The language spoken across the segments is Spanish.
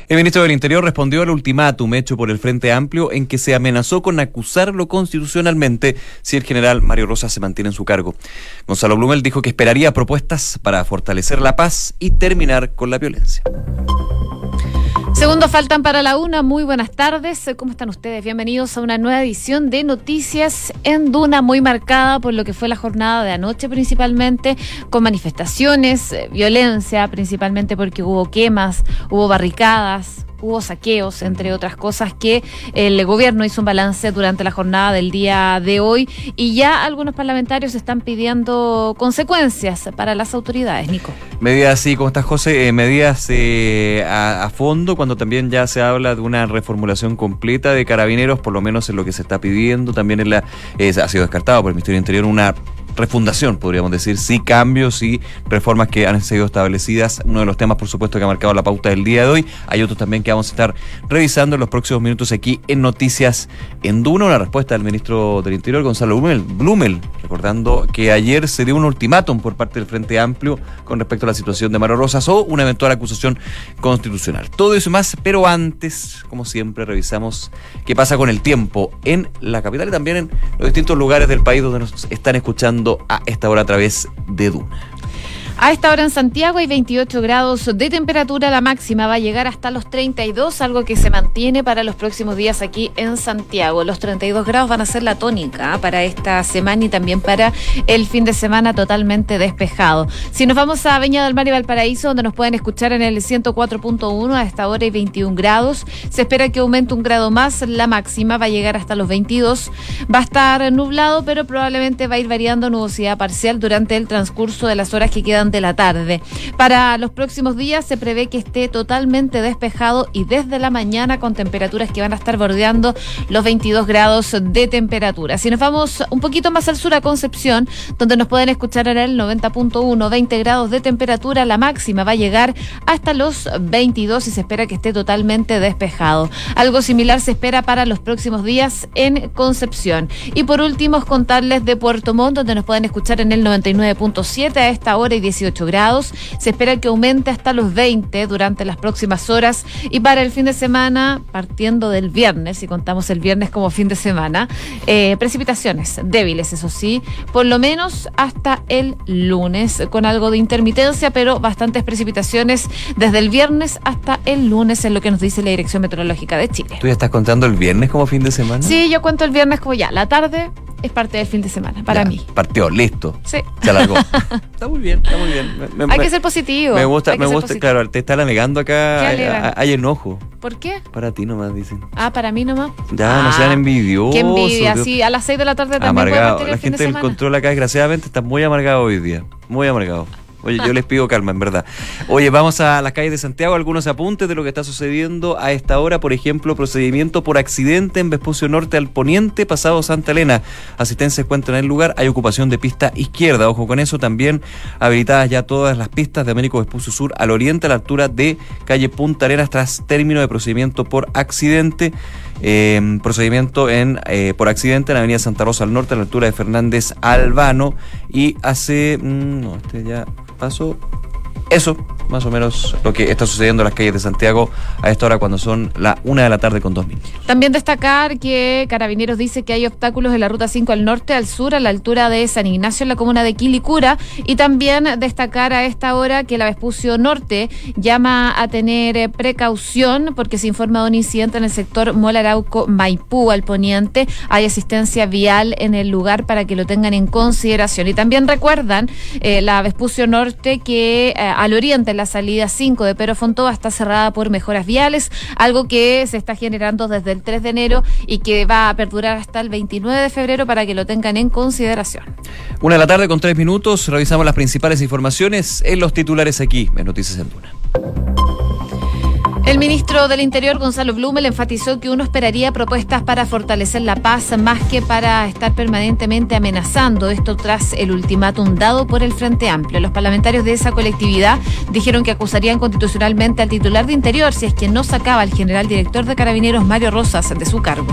El ministro del Interior respondió al ultimátum hecho por el Frente Amplio en que se amenazó con acusarlo constitucionalmente si el general Mario Rosas se mantiene en su cargo. Gonzalo Blumel dijo que esperaría propuestas para fortalecer la paz y terminar con la violencia. Segundos faltan para la una. Muy buenas tardes. ¿Cómo están ustedes? Bienvenidos a una nueva edición de Noticias en Duna, muy marcada por lo que fue la jornada de anoche principalmente, con manifestaciones, violencia, principalmente porque hubo quemas, hubo barricadas, hubo saqueos, entre otras cosas, que el gobierno hizo un balance durante la jornada del día de hoy, y ya algunos parlamentarios están pidiendo consecuencias para las autoridades. Nico. Medidas, sí, ¿cómo estás, José? Medidas a fondo, cuando también ya se habla de una reformulación completa de Carabineros, por lo menos en lo que se está pidiendo. También ha sido descartado por el Ministerio del Interior una refundación, podríamos decir, sí cambios y reformas que han sido establecidas. Uno de los temas, por supuesto, que ha marcado la pauta del día de hoy. Hay otros también que vamos a estar revisando en los próximos minutos aquí en Noticias en Duna. Una respuesta del ministro del Interior, Gonzalo Blumel, recordando que ayer se dio un ultimátum por parte del Frente Amplio con respecto a la situación de Mario Rosas o una eventual acusación constitucional. Todo eso y más, pero antes, como siempre, revisamos qué pasa con el tiempo en la capital y también en los distintos lugares del país donde nos están escuchando a esta hora a través de Duna. A esta hora en Santiago hay 28 grados de temperatura, la máxima va a llegar hasta los 32, algo que se mantiene para los próximos días aquí en Santiago. Los 32 grados van a ser la tónica para esta semana y también para el fin de semana totalmente despejado. Si nos vamos a Viña del Mar y Valparaíso, donde nos pueden escuchar en el 104.1, a esta hora hay 21 grados. Se espera que aumente un grado más, la máxima va a llegar hasta los 22. Va a estar nublado, pero probablemente va a ir variando nubosidad parcial durante el transcurso de las horas que quedan de la tarde. Para los próximos días se prevé que esté totalmente despejado y desde la mañana con temperaturas que van a estar bordeando los 22 grados de temperatura. Si nos vamos un poquito más al sur, a Concepción, donde nos pueden escuchar en el 90.1, 20 grados de temperatura, la máxima va a llegar hasta los 22 y se espera que esté totalmente despejado. Algo similar se espera para los próximos días en Concepción. Y por último, contarles de Puerto Montt, donde nos pueden escuchar en el 99.7 a esta hora y 18 grados. Se espera que aumente hasta los 20 durante las próximas horas. Y para el fin de semana, partiendo del viernes, si contamos el viernes como fin de semana, precipitaciones débiles, eso sí, por lo menos hasta el lunes, con algo de intermitencia, pero bastantes precipitaciones desde el viernes hasta el lunes, es lo que nos dice la Dirección Meteorológica de Chile. ¿Tú ya estás contando el viernes como fin de semana? Sí, yo cuento el viernes como ya, la tarde es parte del fin de semana, para mí. Partió, listo. Sí. Se alargó. Está muy bien, está muy bien. Hay que ser positivo. Me gusta, claro, te están alegando acá. Hay enojo. ¿Por qué? Para ti nomás, dicen. Para mí nomás. Ya, no sean envidiosos. Qué envidia, sí, a las 6 de la tarde también puede partir el fin de semana. La gente del control acá, desgraciadamente, está muy amargado hoy día. Muy amargado. Oye, yo les pido calma, en verdad. Oye, vamos a las calles de Santiago, algunos apuntes de lo que está sucediendo a esta hora. Por ejemplo, procedimiento por accidente en Vespucio Norte al Poniente, pasado Santa Elena. Asistentes se encuentran en el lugar, hay ocupación de pista izquierda. Ojo con eso, también habilitadas ya todas las pistas de Américo Vespucio Sur al oriente, a la altura de calle Punta Arenas, tras término de procedimiento por accidente. Procedimiento por accidente en la avenida Santa Rosa al norte, a la altura de Fernández Albano, y hace ya pasó. Eso, más o menos, lo que está sucediendo en las calles de Santiago a esta hora, cuando son la 1:02 p.m. También destacar que Carabineros dice que hay obstáculos en la ruta 5 al norte, al sur, a la altura de San Ignacio, en la comuna de Quilicura. Y también destacar a esta hora que la Vespucio Norte llama a tener precaución porque se informa de un incidente en el sector Molarauco Maipú al poniente. Hay asistencia vial en el lugar para que lo tengan en consideración. Y también recuerdan la Vespucio Norte que al oriente, en la salida 5 de Pedro Fontova, está cerrada por mejoras viales, algo que se está generando desde el 3 de enero y que va a perdurar hasta el 29 de febrero para que lo tengan en consideración. 1:03 p.m, revisamos las principales informaciones en los titulares aquí en Noticias en Duna. El ministro del Interior, Gonzalo Blumel, enfatizó que uno esperaría propuestas para fortalecer la paz más que para estar permanentemente amenazando. Esto tras el ultimátum dado por el Frente Amplio. Los parlamentarios de esa colectividad dijeron que acusarían constitucionalmente al titular de Interior si es que no sacaba al general director de Carabineros, Mario Rosas, de su cargo.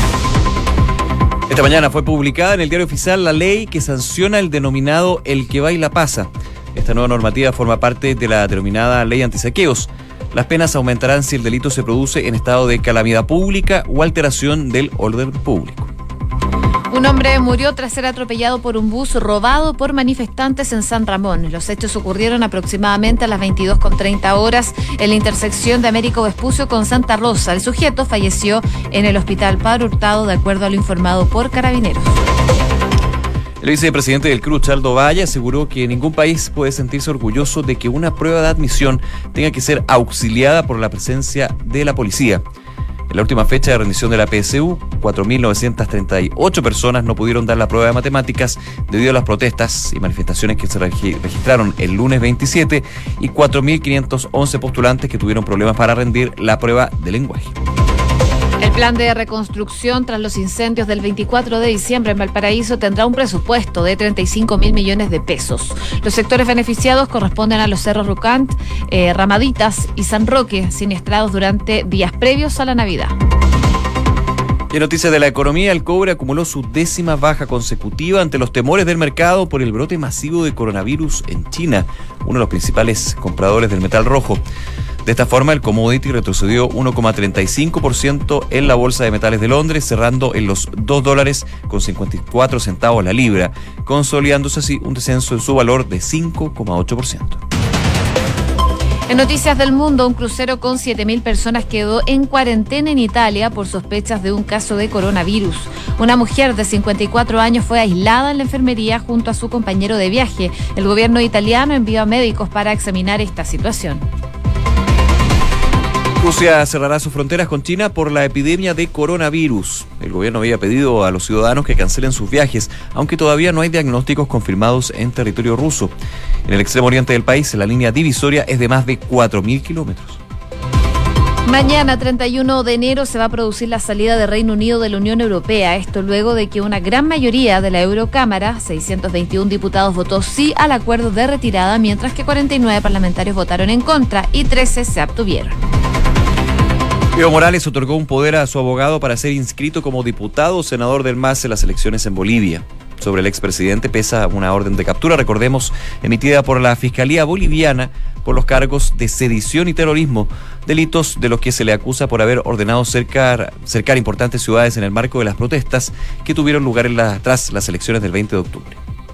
Esta mañana fue publicada en el Diario Oficial la ley que sanciona el denominado El que baila pasa. Esta nueva normativa forma parte de la denominada Ley Antisaqueos. Las penas aumentarán si el delito se produce en estado de calamidad pública o alteración del orden público. Un hombre murió tras ser atropellado por un bus robado por manifestantes en San Ramón. Los hechos ocurrieron aproximadamente a las 22:30 horas en la intersección de Américo Vespucio con Santa Rosa. El sujeto falleció en el hospital Padre Hurtado, de acuerdo a lo informado por Carabineros. El vicepresidente del CRUZ, Aldo Valle, aseguró que ningún país puede sentirse orgulloso de que una prueba de admisión tenga que ser auxiliada por la presencia de la policía. En la última fecha de rendición de la PSU, 4.938 personas no pudieron dar la prueba de matemáticas debido a las protestas y manifestaciones que se registraron el lunes 27 y 4.511 postulantes que tuvieron problemas para rendir la prueba de lenguaje. El plan de reconstrucción tras los incendios del 24 de diciembre en Valparaíso tendrá un presupuesto de 35.000 millones de pesos. Los sectores beneficiados corresponden a los cerros Rucant, Ramaditas y San Roque, siniestrados durante días previos a la Navidad. Y en noticias de la economía, el cobre acumuló su 10ª baja consecutiva ante los temores del mercado por el brote masivo de coronavirus en China, uno de los principales compradores del metal rojo. De esta forma, el commodity retrocedió 1,35% en la Bolsa de Metales de Londres, cerrando en los $2.54 la libra, consolidándose así un descenso en su valor de 5,8%. En noticias del mundo, un crucero con 7.000 personas quedó en cuarentena en Italia por sospechas de un caso de coronavirus. Una mujer de 54 años fue aislada en la enfermería junto a su compañero de viaje. El gobierno italiano envió a médicos para examinar esta situación. Rusia cerrará sus fronteras con China por la epidemia de coronavirus. El gobierno había pedido a los ciudadanos que cancelen sus viajes, aunque todavía no hay diagnósticos confirmados en territorio ruso. En el extremo oriente del país, la línea divisoria es de más de 4.000 kilómetros. Mañana, 31 de enero, se va a producir la salida de Reino Unido de la Unión Europea. Esto luego de que una gran mayoría de la Eurocámara, 621 diputados, votó sí al acuerdo de retirada, mientras que 49 parlamentarios votaron en contra y 13 se abstuvieron. Evo Morales otorgó un poder a su abogado para ser inscrito como diputado o senador del MAS en las elecciones en Bolivia. Sobre el expresidente pesa una orden de captura, recordemos, emitida por la Fiscalía Boliviana por los cargos de sedición y terrorismo, delitos de los que se le acusa por haber ordenado cercar importantes ciudades en el marco de las protestas que tuvieron lugar tras las elecciones del 20 de octubre.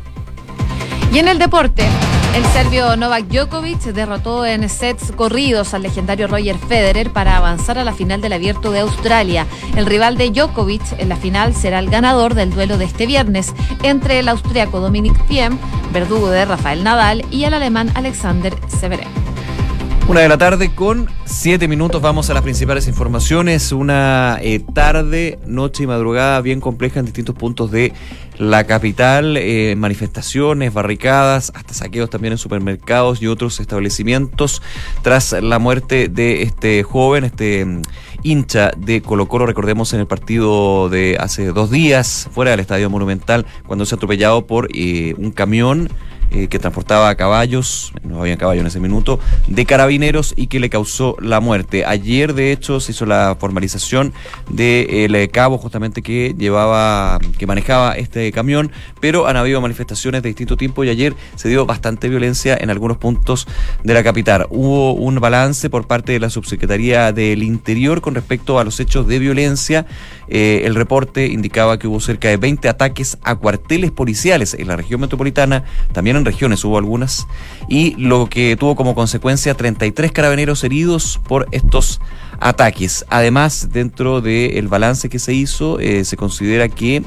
Y en el deporte, el serbio Novak Djokovic derrotó en sets corridos al legendario Roger Federer para avanzar a la final del Abierto de Australia. El rival de Djokovic en la final será el ganador del duelo de este viernes entre el austriaco Dominic Thiem, verdugo de Rafael Nadal, y el alemán Alexander Zverev. 1:00 con 7 minutos, vamos a las principales informaciones. Una tarde, noche y madrugada bien compleja en distintos puntos de la capital, manifestaciones, barricadas, hasta saqueos también en supermercados y otros establecimientos tras la muerte de este joven, hincha de Colo-Colo, recordemos, en el partido de hace 2 días, fuera del Estadio Monumental, cuando se ha atropellado por un camión que transportaba caballos, no había caballo en ese minuto, de Carabineros, y que le causó la muerte. Ayer, de hecho, se hizo la formalización del cabo justamente que manejaba este camión, pero han habido manifestaciones de distinto tipo y ayer se dio bastante violencia en algunos puntos de la capital. Hubo un balance por parte de la Subsecretaría del Interior con respecto a los hechos de violencia. El reporte indicaba que hubo cerca de 20 ataques a cuarteles policiales en la región metropolitana, también en regiones hubo algunas, y lo que tuvo como consecuencia 33 carabineros heridos por estos ataques. Además, dentro del balance que se hizo, se considera que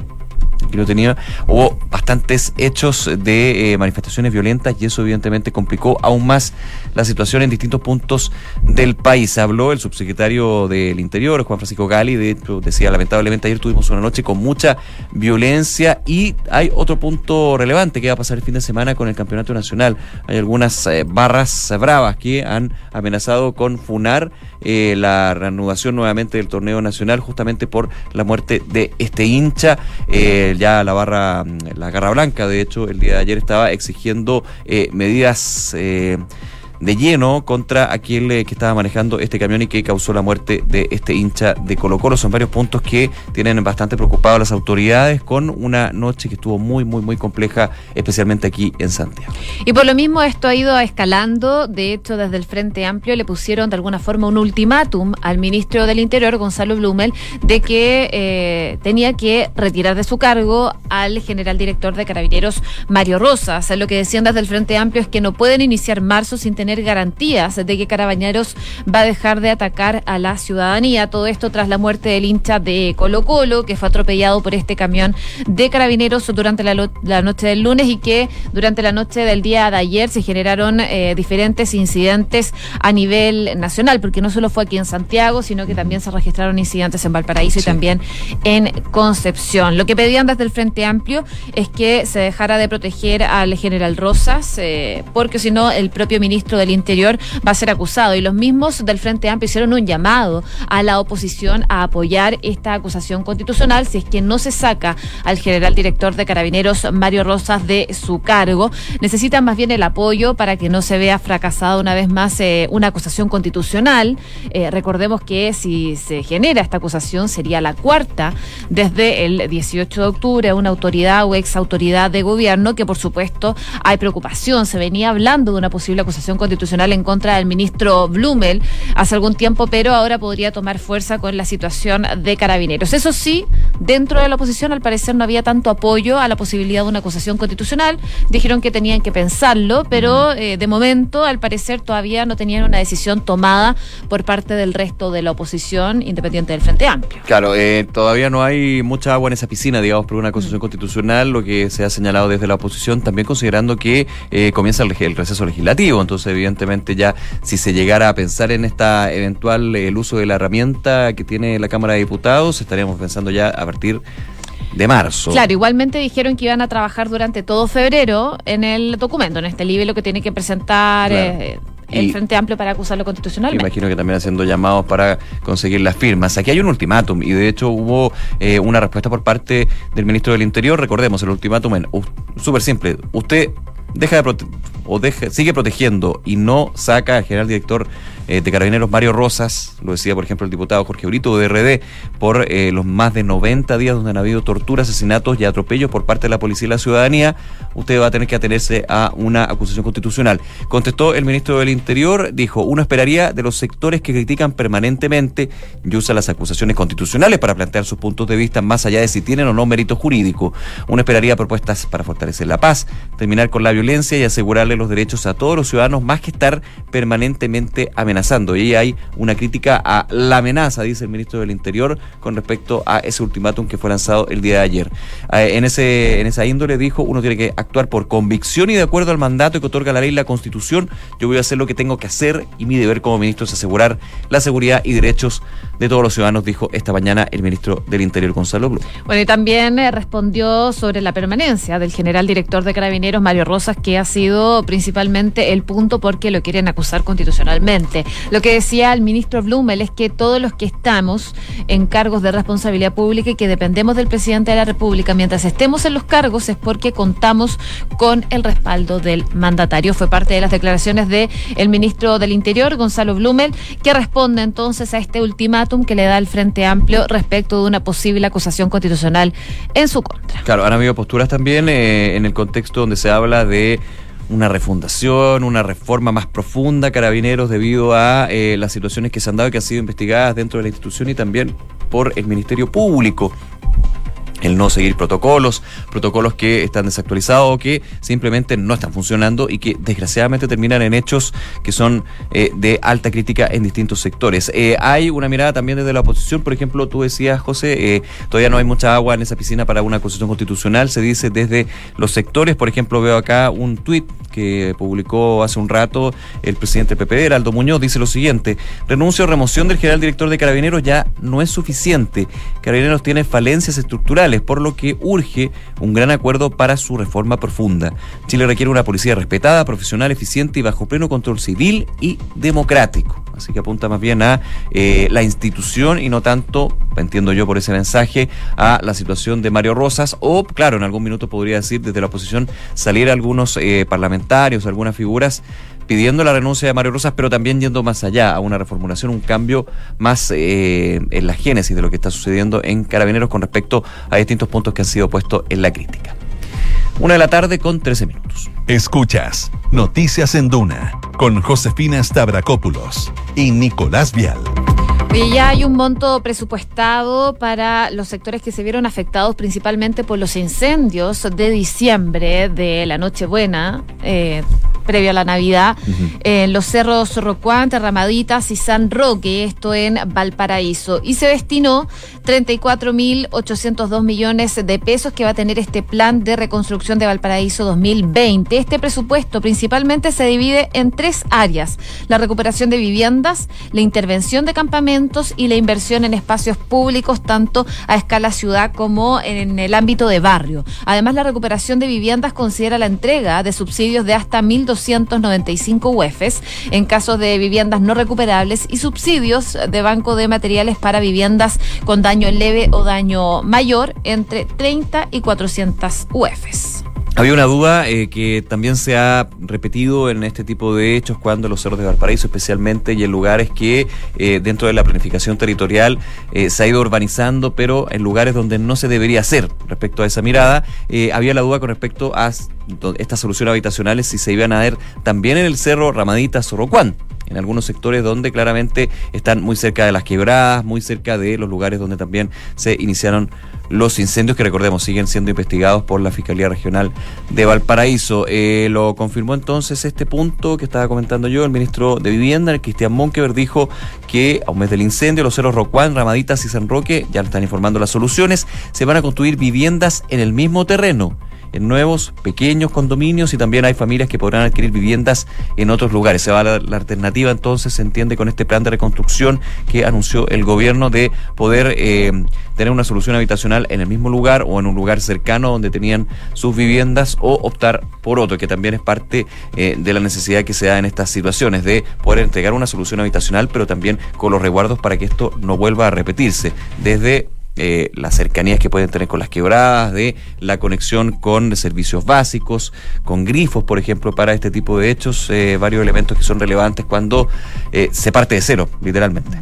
hubo bastantes hechos de manifestaciones violentas y eso evidentemente complicó aún más la situación en distintos puntos del país. Habló el subsecretario del Interior, Juan Francisco Gali, de hecho decía, lamentablemente ayer tuvimos una noche con mucha violencia y hay otro punto relevante que va a pasar el fin de semana con el campeonato nacional. Hay algunas barras bravas que han amenazado con funar la reanudación nuevamente del torneo nacional justamente por la muerte de este hincha. Ya la Garra Blanca, de hecho, el día de ayer estaba exigiendo medidas de lleno contra aquel que estaba manejando este camión y que causó la muerte de este hincha de Colo-Colo. Son varios puntos que tienen bastante preocupados a las autoridades, con una noche que estuvo muy, muy, muy compleja, especialmente aquí en Santiago. Y por lo mismo esto ha ido escalando. De hecho, desde el Frente Amplio le pusieron de alguna forma un ultimátum al ministro del Interior, Gonzalo Blumel, de que tenía que retirar de su cargo al general director de Carabineros, Mario Rosas. Lo que decían desde el Frente Amplio es que no pueden iniciar marzo sin tener garantías de que Carabineros va a dejar de atacar a la ciudadanía. Todo esto tras la muerte del hincha de Colo-Colo, que fue atropellado por este camión de Carabineros durante la noche del lunes, y que durante la noche del día de ayer se generaron diferentes incidentes a nivel nacional, porque no solo fue aquí en Santiago, sino que también se registraron incidentes en Valparaíso y también en Concepción. Lo que pedían desde el Frente Amplio es que se dejara de proteger al general Rosas, porque si no el propio ministro del Interior va a ser acusado, y los mismos del Frente Amplio hicieron un llamado a la oposición a apoyar esta acusación constitucional si es que no se saca al general director de Carabineros, Mario Rosas, de su cargo. Necesitan más bien el apoyo para que no se vea fracasada una vez más una acusación constitucional. Recordemos que si se genera esta acusación sería la cuarta desde el 18 de octubre, una autoridad o ex autoridad de gobierno, que por supuesto hay preocupación. Se venía hablando de una posible acusación constitucional en contra del ministro Blumel hace algún tiempo, pero ahora podría tomar fuerza con la situación de Carabineros. Eso sí, dentro de la oposición al parecer no había tanto apoyo a la posibilidad de una acusación constitucional. Dijeron que tenían que pensarlo, pero de momento al parecer todavía no tenían una decisión tomada por parte del resto de la oposición independiente del Frente Amplio. Claro, todavía no hay mucha agua en esa piscina, digamos, por una acusación constitucional, lo que se ha señalado desde la oposición, también considerando que comienza el receso legislativo. Entonces, evidentemente, ya si se llegara a pensar en esta eventual el uso de la herramienta que tiene la Cámara de Diputados, estaríamos pensando ya a partir de marzo. Claro, igualmente dijeron que iban a trabajar durante todo febrero en el documento, en este libro que tiene que presentar el Frente Amplio para acusarlo constitucionalmente. Imagino que también haciendo llamados para conseguir las firmas. Aquí hay un ultimátum y de hecho hubo una respuesta por parte del ministro del Interior. Recordemos, el ultimátum es súper simple. Usted sigue protegiendo y no saca al general director de Carabineros, Mario Rosas, lo decía por ejemplo el diputado Jorge Brito de RD, por los más de 90 días donde han habido torturas, asesinatos y atropellos por parte de la policía y la ciudadanía, usted va a tener que atenerse a una acusación constitucional. Contestó el ministro del Interior, dijo: uno esperaría de los sectores que critican permanentemente y usan las acusaciones constitucionales para plantear sus puntos de vista más allá de si tienen o no mérito jurídico. Uno esperaría propuestas para fortalecer la paz, terminar con la violencia y asegurarle los derechos a todos los ciudadanos, más que estar permanentemente amenazando. Y hay una crítica a la amenaza, dice el ministro del Interior, con respecto a ese ultimátum que fue lanzado el día de ayer. En esa índole dijo: uno tiene que actuar por convicción y de acuerdo al mandato que otorga la ley y la Constitución. Yo voy a hacer lo que tengo que hacer y mi deber como ministro es asegurar la seguridad y derechos de todos los ciudadanos, dijo esta mañana el ministro del Interior, Gonzalo Blum. Bueno, y también respondió sobre la permanencia del general director de Carabineros, Mario Rosas, que ha sido principalmente el punto porque lo quieren acusar constitucionalmente. Lo que decía el ministro Blumel es que todos los que estamos en cargos de responsabilidad pública y que dependemos del presidente de la República, mientras estemos en los cargos es porque contamos con el respaldo del mandatario. Fue parte de las declaraciones del ministro del Interior, Gonzalo Blumel, que responde entonces a este ultimátum que le da el Frente Amplio respecto de una posible acusación constitucional en su contra. Claro, han habido posturas también en el contexto donde se habla de una refundación, una reforma más profunda, Carabineros, debido a las situaciones que se han dado y que han sido investigadas dentro de la institución y también por el Ministerio Público. El no seguir protocolos que están desactualizados o que simplemente no están funcionando y que desgraciadamente terminan en hechos que son de alta crítica en distintos sectores. Hay una mirada también desde la oposición, por ejemplo, tú decías, José, todavía no hay mucha agua en esa piscina para una acusación constitucional, se dice desde los sectores. Por ejemplo, veo acá un tuit que publicó hace un rato el presidente del PPD, Heraldo Muñoz, dice lo siguiente: renuncio o remoción del general director de Carabineros ya no es suficiente. Carabineros tiene falencias estructurales, por lo que urge un gran acuerdo para su reforma profunda. Chile requiere una policía respetada, profesional, eficiente y bajo pleno control civil y democrático. Así que apunta más bien a la institución y no tanto, entiendo yo por ese mensaje, a la situación de Mario Rosas. O, claro, en algún minuto podría decir desde la oposición salir algunos parlamentarios, algunas figuras, pidiendo la renuncia de Mario Rosas, pero también yendo más allá, a una reformulación, un cambio más en la génesis de lo que está sucediendo en Carabineros con respecto a distintos puntos que han sido puestos en la crítica. 1:13 p.m. Escuchas Noticias en Duna con Josefina Stavrakopoulos y Nicolás Vial. Oye, ya hay un monto presupuestado para los sectores que se vieron afectados principalmente por los incendios de diciembre de la Nochebuena, previo a la Navidad, en los cerros Zorrocuán, Terramaditas y San Roque, esto en Valparaíso. Y se destinó 34.802 millones de pesos que va a tener este plan de reconstrucción de Valparaíso 2020. Este presupuesto principalmente se divide en 3 áreas: la recuperación de viviendas, la intervención de campamentos y la inversión en espacios públicos, tanto a escala ciudad como en el ámbito de barrio. Además, la recuperación de viviendas considera la entrega de subsidios de hasta 1.295 UEFs en casos de viviendas no recuperables y subsidios de banco de materiales para viviendas con daño leve o daño mayor entre 30 y 400 UEFs. Había una duda que también se ha repetido en este tipo de hechos cuando los cerros de Valparaíso especialmente y en lugares que dentro de la planificación territorial se ha ido urbanizando, pero en lugares donde no se debería hacer. Respecto a esa mirada, había la duda con respecto a estas soluciones habitacionales si se iban a ver también en el cerro Ramadita, Zorrocuán, en algunos sectores donde claramente están muy cerca de las quebradas, muy cerca de los lugares donde también se iniciaron los incendios, que recordemos siguen siendo investigados por la Fiscalía Regional de Valparaíso. Lo confirmó entonces este punto que estaba comentando yo el ministro de Vivienda, el Cristian Monkeberg, dijo que a un mes del incendio los cerros Rocuán, Ramaditas y San Roque, ya están informando las soluciones, se van a construir viviendas en el mismo terreno, en nuevos pequeños condominios, y también hay familias que podrán adquirir viviendas en otros lugares. Se va la alternativa, entonces, se entiende, con este plan de reconstrucción que anunció el gobierno, de poder tener una solución habitacional en el mismo lugar o en un lugar cercano donde tenían sus viviendas, o optar por otro, que también es parte de la necesidad que se da en estas situaciones, de poder entregar una solución habitacional, pero también con los resguardos para que esto no vuelva a repetirse, desde las cercanías que pueden tener con las quebradas, de la conexión con servicios básicos, con grifos, por ejemplo, para este tipo de hechos, varios elementos que son relevantes cuando se parte de cero, literalmente.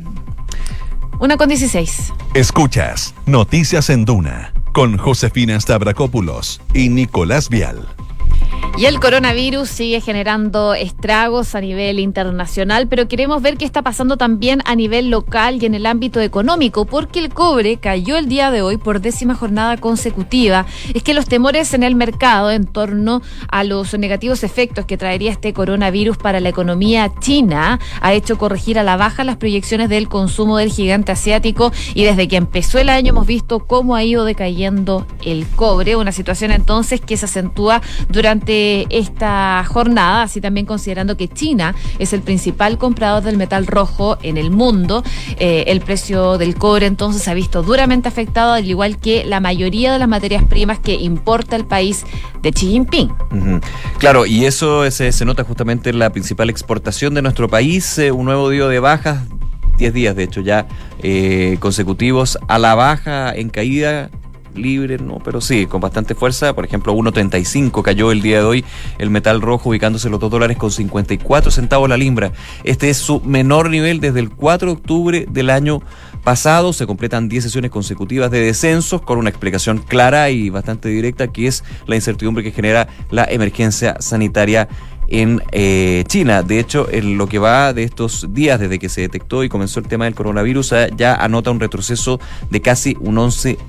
1:16. Escuchas Noticias en Duna con Josefina Stavrakopoulos y Nicolás Vial. Y el coronavirus sigue generando estragos a nivel internacional, pero queremos ver qué está pasando también a nivel local y en el ámbito económico, porque el cobre cayó el día de hoy por 10ª jornada consecutiva. Es que los temores en el mercado en torno a los negativos efectos que traería este coronavirus para la economía china ha hecho corregir a la baja las proyecciones del consumo del gigante asiático, y desde que empezó el año hemos visto cómo ha ido decayendo el cobre, una situación entonces que se acentúa durante esta jornada, así también considerando que China es el principal comprador del metal rojo en el mundo. El precio del cobre entonces se ha visto duramente afectado, al igual que la mayoría de las materias primas que importa el país de Xi Jinping. Claro, y eso se nota justamente en la principal exportación de nuestro país, un nuevo día de bajas, 10 días de hecho ya consecutivos a la baja, en caída libre, no, pero sí, con bastante fuerza. Por ejemplo, 1.35 cayó el día de hoy el metal rojo, ubicándose en los $2.54 la libra. Este es su menor nivel desde el 4 de octubre del año pasado. Se completan 10 sesiones consecutivas de descensos, con una explicación clara y bastante directa, que es la incertidumbre que genera la emergencia sanitaria en China. De hecho, en lo que va de estos días, desde que se detectó y comenzó el tema del coronavirus, ya anota un retroceso de casi un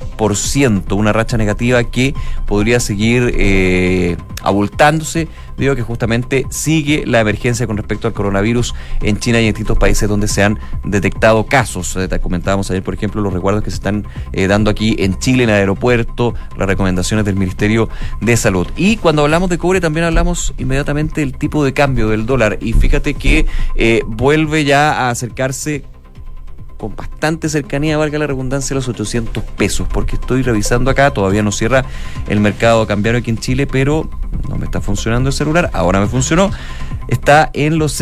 11%, una racha negativa que podría seguir abultándose, debido a que justamente sigue la emergencia con respecto al coronavirus en China y en distintos países donde se han detectado casos. Comentábamos ayer, por ejemplo, los resguardos que se están dando aquí en Chile, en el aeropuerto, las recomendaciones del Ministerio de Salud. Y cuando hablamos de cobre, también hablamos inmediatamente del tipo de cambio del dólar. Y fíjate que vuelve ya a acercarse con bastante cercanía, valga la redundancia, a los 800 pesos, porque estoy revisando acá, todavía no cierra el mercado cambiario aquí en Chile, pero no me está funcionando el celular, ahora me funcionó. está en los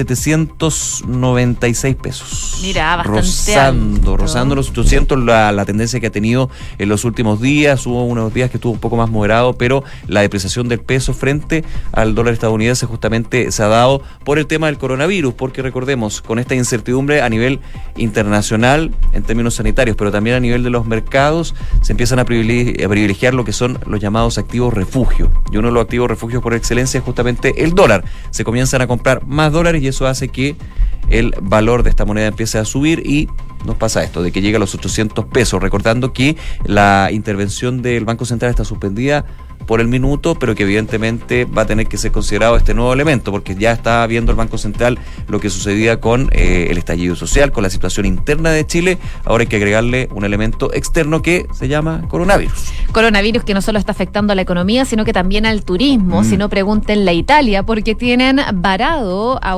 796 pesos. Mira, bastante rozando los 800, la tendencia que ha tenido en los últimos días. Hubo unos días que estuvo un poco más moderado, pero la depreciación del peso frente al dólar estadounidense justamente se ha dado por el tema del coronavirus, porque recordemos, con esta incertidumbre a nivel internacional en términos sanitarios, pero también a nivel de los mercados, se empiezan a privilegiar lo que son los llamados activos refugio. Y uno de los activos refugios por excelencia es justamente el dólar. Se comienzan a comprar más dólares y eso hace que el valor de esta moneda empiece a subir y nos pasa esto, de que llega a los 800 pesos, recordando que la intervención del Banco Central está suspendida por el minuto, pero que evidentemente va a tener que ser considerado este nuevo elemento, porque ya está viendo el Banco Central lo que sucedía con el estallido social, con la situación interna de Chile. Ahora hay que agregarle un elemento externo que se llama coronavirus. Coronavirus que no solo está afectando a la economía, sino que también al turismo. Si no, pregúntenle a Italia, porque tienen varado a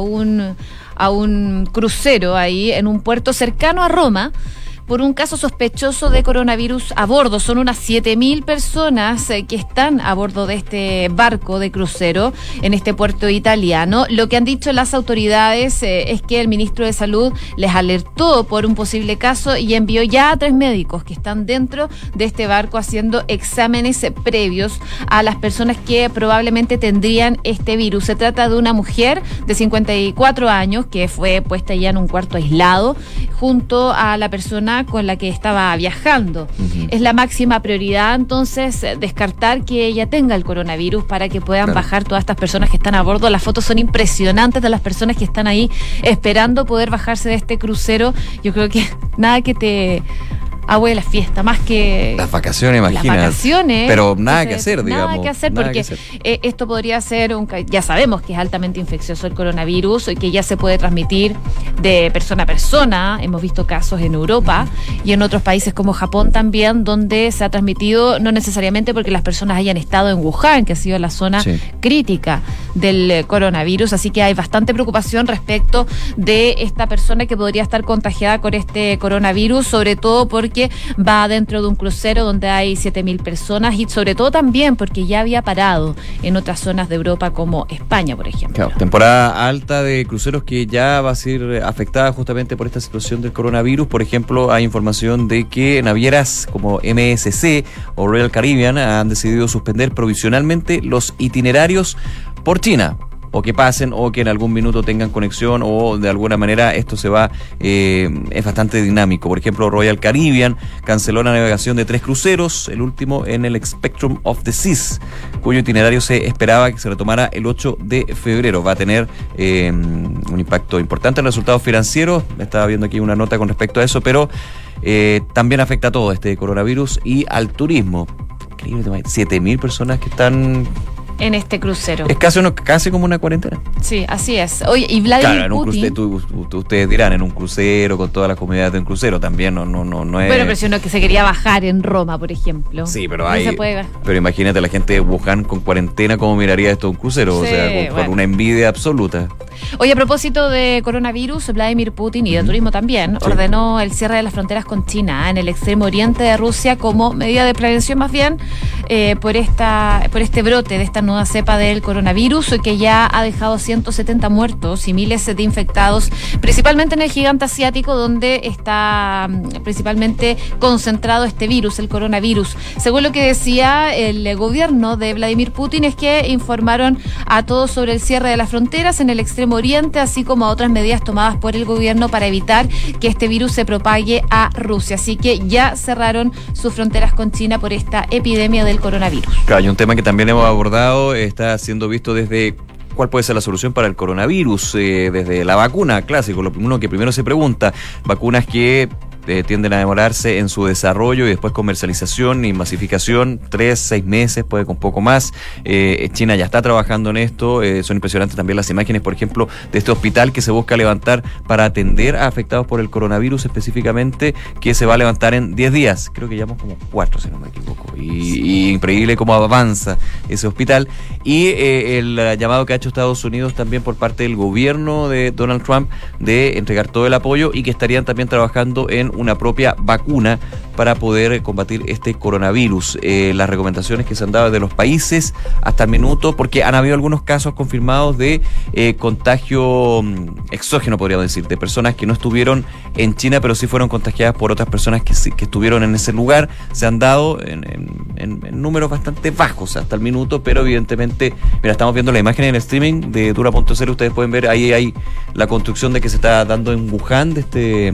un crucero ahí en un puerto cercano a Roma por un caso sospechoso de coronavirus a bordo. Son unas 7.000 personas que están a bordo de este barco de crucero en este puerto italiano. Lo que han dicho las autoridades es que el ministro de Salud les alertó por un posible caso y envió ya a 3 médicos que están dentro de este barco haciendo exámenes previos a las personas que probablemente tendrían este virus. Se trata de una mujer de 54 años que fue puesta ya en un cuarto aislado junto a la persona con la que estaba viajando. Es la máxima prioridad, entonces, descartar que ella tenga el coronavirus para que puedan bajar todas estas personas que están a bordo. Las fotos son impresionantes de las personas que están ahí esperando poder bajarse de este crucero. Yo creo que nada que te agüe la fiesta, más que las vacaciones, imagínate. Las vacaciones. Pero nada que hacer, digamos. Nada que hacer, porque esto podría ser ya sabemos que es altamente infeccioso el coronavirus, que ya se puede transmitir de persona a persona. Hemos visto casos en Europa y en otros países como Japón también, donde se ha transmitido no necesariamente porque las personas hayan estado en Wuhan, que ha sido la zona crítica del coronavirus. Así que hay bastante preocupación respecto de esta persona que podría estar contagiada con este coronavirus, sobre todo porque va dentro de un crucero donde hay 7.000 personas y sobre todo también porque ya había parado en otras zonas de Europa como España, por ejemplo. Claro, temporada alta de cruceros que ya va a ser afectada justamente por esta situación del coronavirus. Por ejemplo, hay información de que navieras como MSC o Royal Caribbean han decidido suspender provisionalmente los itinerarios por China, o que pasen o que en algún minuto tengan conexión, o de alguna manera esto se va, es bastante dinámico. Por ejemplo, Royal Caribbean canceló la navegación de 3 cruceros, el último en el Spectrum of the Seas, cuyo itinerario se esperaba que se retomara el 8 de febrero. Va a tener un impacto importante en los resultados financieros. Estaba viendo aquí una nota con respecto a eso, pero también afecta a todo este coronavirus y al turismo. Increíble, 7.000 personas que están en este crucero. Es casi como una cuarentena. Sí, así es. Oye, y Vladimir Putin... ustedes dirán, en un crucero, con todas las comunidades de un crucero, también no es... Bueno, pero si uno que se quería bajar en Roma, por ejemplo. Sí, pero no se puede bajar. Pero imagínate la gente de Wuhan con cuarentena, ¿cómo miraría esto un crucero? Sí, o sea, con una envidia absoluta. Oye, a propósito de coronavirus, Vladimir Putin y de turismo también, ordenó el cierre de las fronteras con China en el extremo oriente de Rusia como medida de prevención más bien por este brote de esta nueva cepa del coronavirus que ya ha dejado 170 muertos y miles de infectados, principalmente en el gigante asiático donde está principalmente concentrado este virus, el coronavirus. Según lo que decía el gobierno de Vladimir Putin, es que informaron a todos sobre el cierre de las fronteras en el extremo oriente, así como a otras medidas tomadas por el gobierno para evitar que este virus se propague a Rusia. Así que ya cerraron sus fronteras con China por esta epidemia del coronavirus. Claro, y un tema que también hemos abordado está siendo visto desde cuál puede ser la solución para el coronavirus, desde la vacuna, clásico, lo primero que primero se pregunta, vacunas que tienden a demorarse en su desarrollo y después comercialización y masificación, 3-6 meses, puede con poco más. China ya está trabajando en esto. Son impresionantes también las imágenes, por ejemplo, de este hospital que se busca levantar para atender a afectados por el coronavirus específicamente, que se va a levantar en 10 días. Creo que llevamos como 4, si no me equivoco. Y increíble cómo avanza ese hospital. Y el llamado que ha hecho Estados Unidos también por parte del gobierno de Donald Trump de entregar todo el apoyo y que estarían también trabajando en una propia vacuna para poder combatir este coronavirus. Las recomendaciones que se han dado de los países hasta el minuto, porque han habido algunos casos confirmados de contagio exógeno, podríamos decir, de personas que no estuvieron en China, pero sí fueron contagiadas por otras personas que estuvieron en ese lugar. Se han dado en números bastante bajos hasta el minuto, pero evidentemente, mira, estamos viendo la imagen en el streaming de Dura.cl, ustedes pueden ver, ahí hay la construcción de que se está dando en Wuhan, de este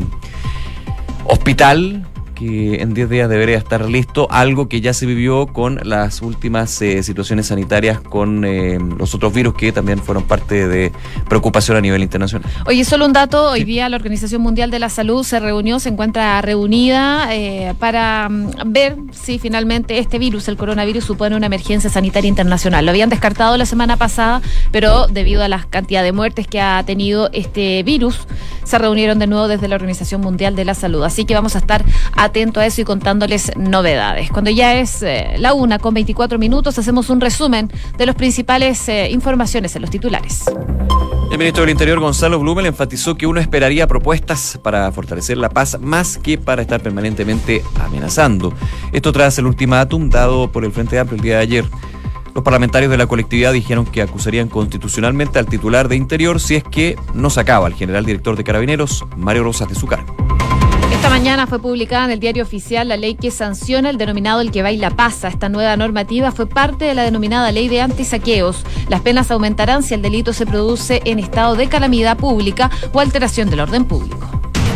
hospital, que en 10 días debería estar listo, algo que ya se vivió con las últimas situaciones sanitarias con los otros virus que también fueron parte de preocupación a nivel internacional. Oye, solo un dato, hoy día la Organización Mundial de la Salud se encuentra reunida para ver si finalmente este virus, el coronavirus, supone una emergencia sanitaria internacional. Lo habían descartado la semana pasada, pero debido a la cantidad de muertes que ha tenido este virus, se reunieron de nuevo desde la Organización Mundial de la Salud. Así que vamos a estar atento a eso y contándoles novedades. Cuando ya es la 1:24, hacemos un resumen de las principales informaciones en los titulares. El ministro del Interior, Gonzalo Blumel, enfatizó que uno esperaría propuestas para fortalecer la paz más que para estar permanentemente amenazando. Esto tras el ultimátum dado por el Frente Amplio el día de ayer. Los parlamentarios de la colectividad dijeron que acusarían constitucionalmente al titular de Interior si es que no sacaba al general director de Carabineros, Mario Rosas, de su cargo. Esta mañana fue publicada en el Diario Oficial la ley que sanciona el denominado el que baila pasa. Esta nueva normativa fue parte de la denominada ley de antisaqueos. Las penas aumentarán si el delito se produce en estado de calamidad pública o alteración del orden público.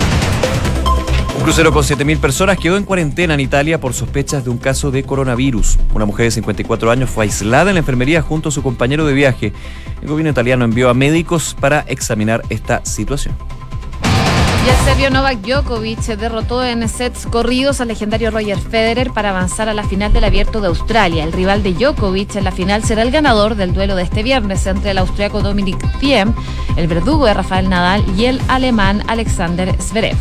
Un crucero con 7.000 personas quedó en cuarentena en Italia por sospechas de un caso de coronavirus. Una mujer de 54 años fue aislada en la enfermería junto a su compañero de viaje. El gobierno italiano envió a médicos para examinar esta situación. Y el serbio Novak Djokovic derrotó en sets corridos al legendario Roger Federer para avanzar a la final del Abierto de Australia. El rival de Djokovic en la final será el ganador del duelo de este viernes entre el austriaco Dominic Thiem, el verdugo de Rafael Nadal, y el alemán Alexander Zverev.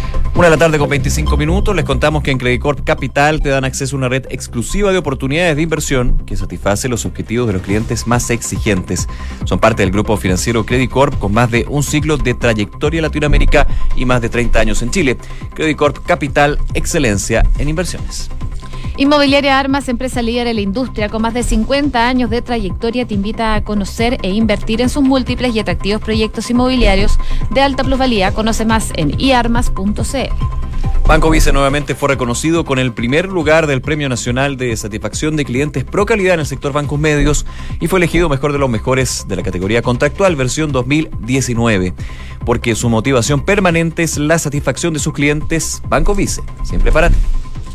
1:25 p.m, les contamos que en Credit Corp Capital te dan acceso a una red exclusiva de oportunidades de inversión que satisface los objetivos de los clientes más exigentes. Son parte del grupo financiero Credit Corp con más de un siglo de trayectoria en Latinoamérica y más de 30 años en Chile. Credit Corp Capital, excelencia en inversiones. Inmobiliaria Armas, empresa líder en la industria con más de 50 años de trayectoria, te invita a conocer e invertir en sus múltiples y atractivos proyectos inmobiliarios de alta plusvalía. Conoce más en iarmas.cl. Banco Vice nuevamente fue reconocido con el primer lugar del Premio Nacional de Satisfacción de Clientes Pro Calidad en el sector bancos medios y fue elegido mejor de los mejores de la categoría contractual versión 2019, porque su motivación permanente es la satisfacción de sus clientes. Banco Vice, siempre para ti.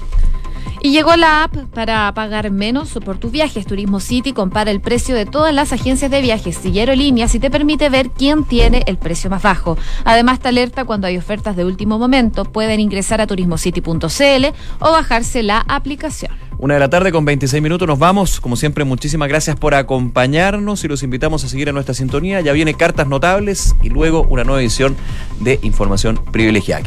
Y llegó la app para pagar menos por tus viajes. Turismo City compara el precio de todas las agencias de viajes y aerolíneas y te permite ver quién tiene el precio más bajo. Además te alerta cuando hay ofertas de último momento. Pueden ingresar a turismocity.cl o bajarse la aplicación. 1:26 p.m, nos vamos. Como siempre, muchísimas gracias por acompañarnos y los invitamos a seguir en nuestra sintonía. Ya viene Cartas Notables y luego una nueva edición de Información Privilegiada.